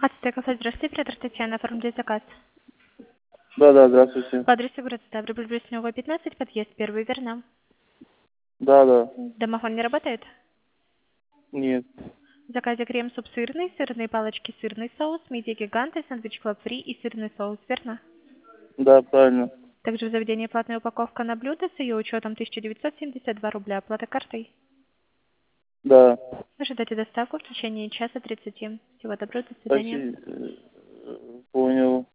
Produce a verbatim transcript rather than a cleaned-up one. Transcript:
Ацтеков, здравствуйте, оператор Татьяна, оформляет заказ. Да, да, здравствуйте. По адресу город Ставрополь, Плеснева, пятнадцать, подъезд первый, верно? Да, да. Домофон не работает? Нет. В заказе крем-суп сырный, сырные палочки, сырный соус, мидии гиганты, сэндвич клаб фри и сырный соус, верно? Да, правильно. Также в заведении платная упаковка на блюдо с ее учетом тысяча девятьсот семьдесят два рубля, оплата картой. Да. Ожидайте доставку в течение часа тридцати. Всего доброго, до свидания. Спасибо. Понял.